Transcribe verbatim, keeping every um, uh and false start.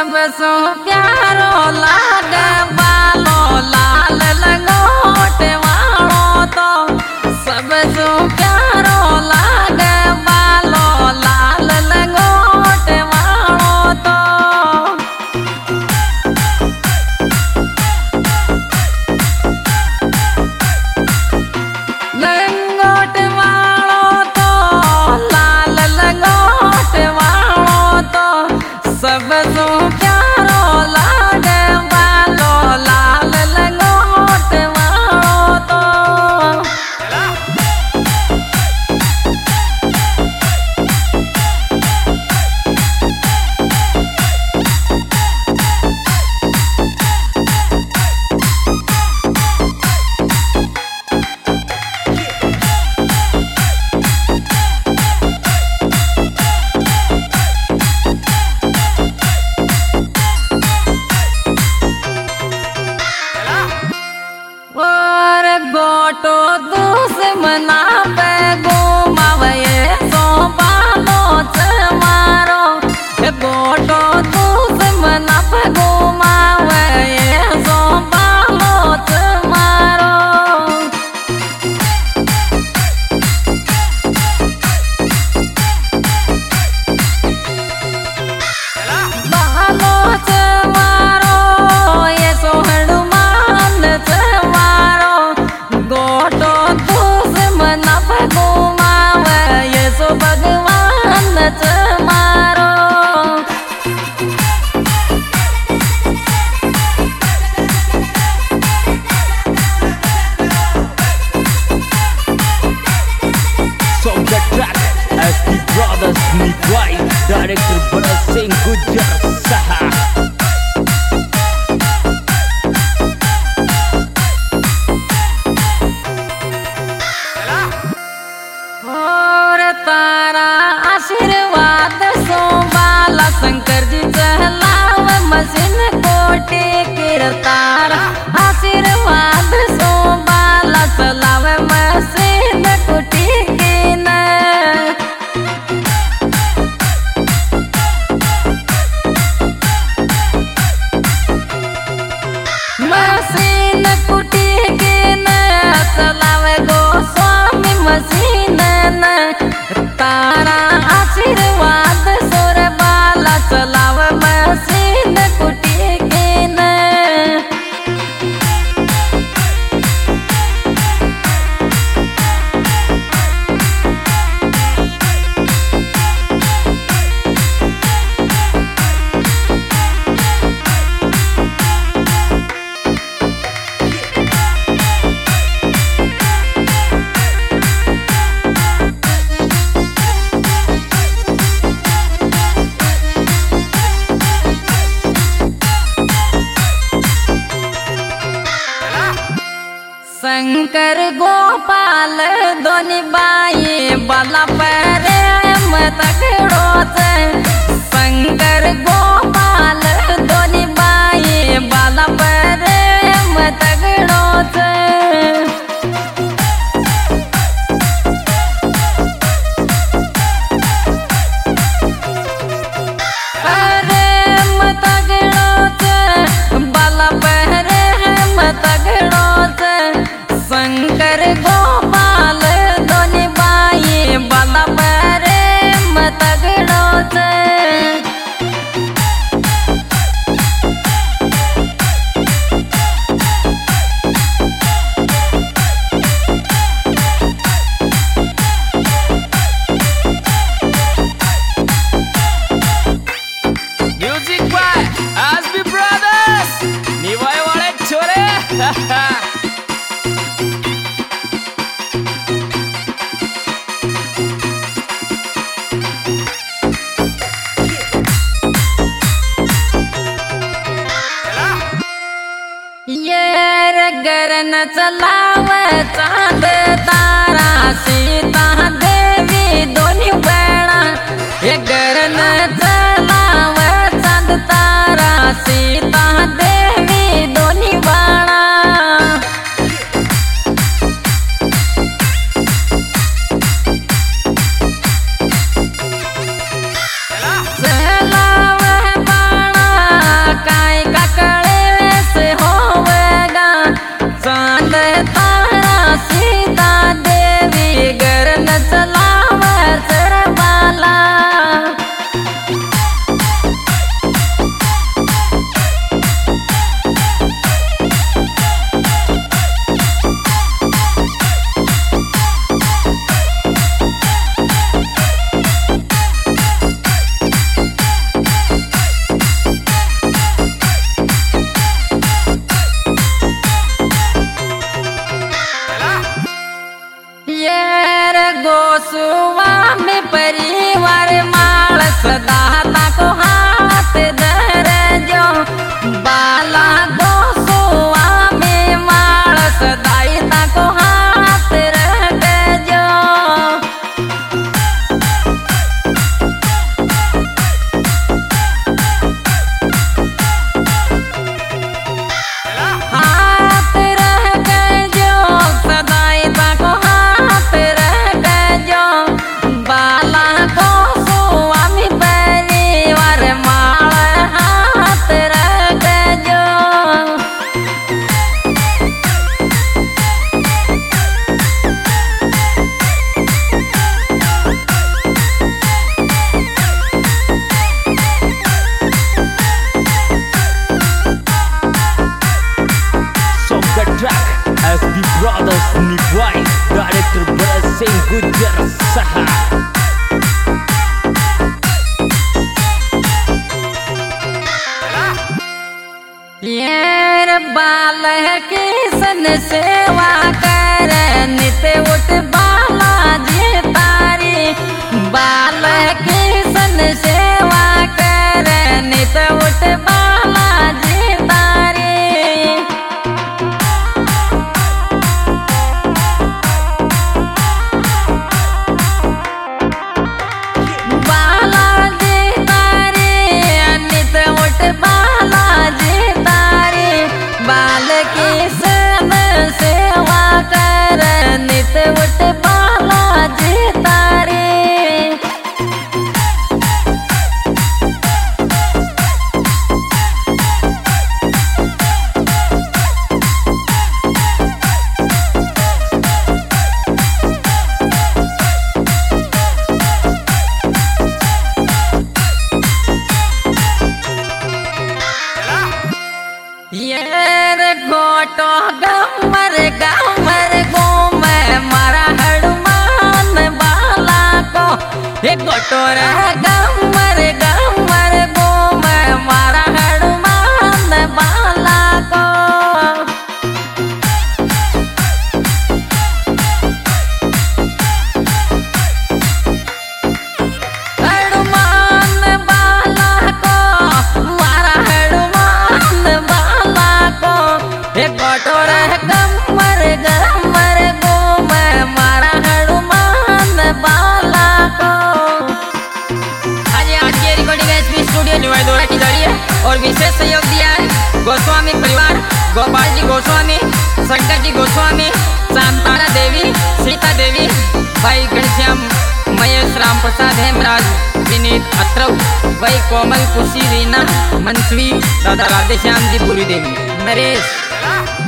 सबसो प्यारो लागे बालो लाल लंगोट वालो तो सबसो प्यारो लागे बालो लाल लंगोट वालो तो लंगोट वालो तो लाल लंगोट वालो तो सबसो प्यारो लागे बालो लाल लंगोट वालो तो और गोटो दुश्मना पे घुमावे सो बालो मारो गोटो दुश्मना पे घुमावे सो बालो मारो बालो मारो ये सोहड़ू मान मारो गोटो दुश्मना पे घुमावे ये सो भगवान मारो Song the track S P Brothers Nivai Director Bharat Singh Gujar Saha और तारा आशीर्वाद सो बाला शंकर जी चलाव मशीन कोटि किरतार आशीर्वाद सो बाला चलाव मशीन कोटि किन मशीन कुटी किन चलावे गोस्वामी मशीन तारा आशीर्वाद सोर बाला चलाव मशीन कुटी किन शंकर गोपाल दोनी बाई बाला प्रेम तकड़ो से शंकर गोपाल दोनी बाई बाला प्रेम तकड़ो से प्रेम तकड़ो से बाला प्रेम तकड़ो से शंकर गोपाल दोनी बाई बाला प्रेम तगड़ो से Music by S P Brothers Nivai wale chore ये गरन चलाव चांद तारा सीता देवी दोनी बेड़ा ये गरन चलाव चांद तारा सीता देवी दोनी बाड़ा चलाव बाड़ा सन सेवा कर नित उठ बालाजी तारी बाल की सन सेवा कर नित उठ बालाजी तारी बालाजी तारी नित उठ बालाजी तारी बाल की सन सेवा कर नित उठ बालाजी तारी येर गोटो गमर गमर गो मैं मारा हनुमान बाला को ये गोटो रे गमर गमर गो मैं मारा हनुमान बाला को हनुमान बाला को मारा हनुमान बाला को ये कटोर गमर गमर गो मैं मारा हनुमान बाला को। आज आज की रिकॉर्डिंग एसपी स्टूडियो न्यूआईदोरा की जा रही है और विशेष सहयोग दिया है गोस्वामी परिवार, गोपाल जी गोस्वामी, शंकर जी गोस्वामी, शांतारा देवी, सीता देवी, भाई घनश्याम, महेश राम प्रसाद, हेमराज, विनीत अत्रव, भाई कोमल, खुशी, रीना, मनस्वी, दादा राधेश्याम जी, पूरी देवी, नरेश।